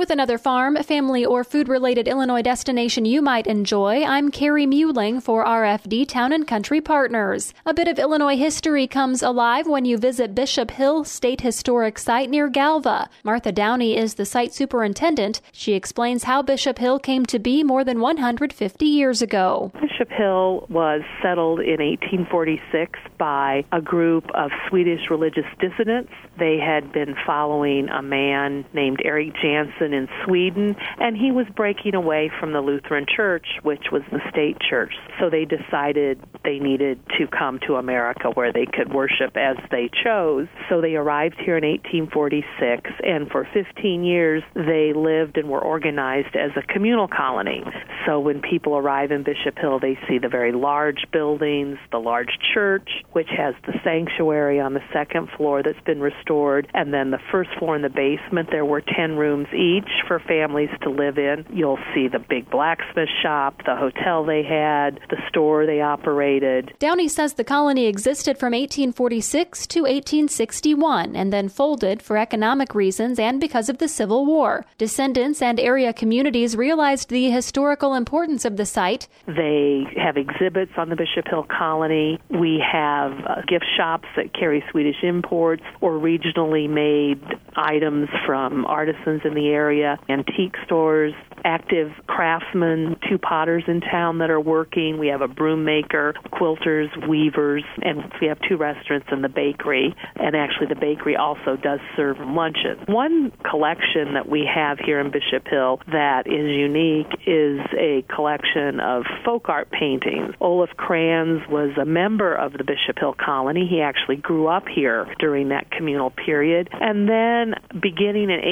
With another farm, family, or food-related Illinois destination you might enjoy, I'm Carrie Muehling for RFD Town and Country Partners. A bit of Illinois history comes alive when you visit Bishop Hill State Historic Site near Galva. Martha Downey is the site superintendent. She explains how Bishop Hill came to be more than 150 years ago. Bishop Hill was settled in 1846 by a group of Swedish religious dissidents. They had been following a man named Eric Jansen in Sweden, and he was breaking away from the Lutheran Church, which was the state church. So they decided they needed to come to America where they could worship as they chose. So they arrived here in 1846, and for 15 years they lived and were organized as a communal colony. So when people arrive in Bishop Hill, they see the very large buildings, the large church, which has the sanctuary on the second floor that's been restored, and then the first floor in the basement, there were 10 rooms each for families to live in. You'll see the big blacksmith shop, the hotel they had, the store they operated. Downey says the colony existed from 1846 to 1861 and then folded for economic reasons and because of the Civil War. Descendants and area communities realized the historical importance of the site. They have exhibits on the Bishop Hill colony. We have gift shops that carry Swedish imports or regionally made items from artisans in the area, antique stores, active craftsmen, 2 potters in town that are working. We have a broom maker, quilters, weavers, and we have 2 restaurants in the bakery. And actually the bakery also does serve lunches. One collection that we have here in Bishop Hill that is unique is a collection of folk art paintings. Olaf Kranz was a member of the Bishop Hill colony. He actually grew up here during that communal period. And then beginning in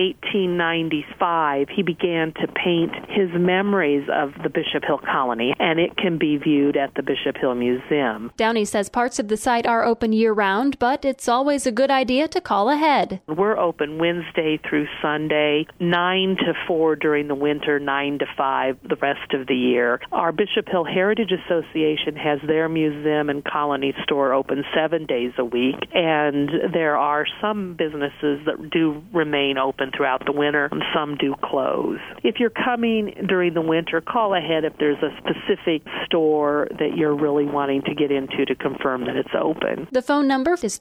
1895, he began to paint his memories of the Bishop Hill colony, and it can be viewed at the Bishop Hill Museum. Downey says parts of the site are open year-round, but it's always a good idea to call ahead. We're open Wednesday through Sunday, 9 to 4 during the winter, 9 to 5 the rest of the year. Our Bishop Hill Heritage Association has their museum and colony store open 7 days a week, and there are some businesses that do remain open throughout the winter, and some do close. If you're coming during the winter, call ahead if there's a specific store that you're really wanting to get into to confirm that it's open. The phone number is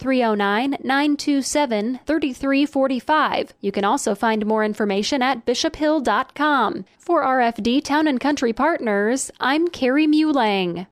309-927-3345. You can also find more information at bishophill.com. For RFD Town and Country Partners, I'm Carrie Muehling.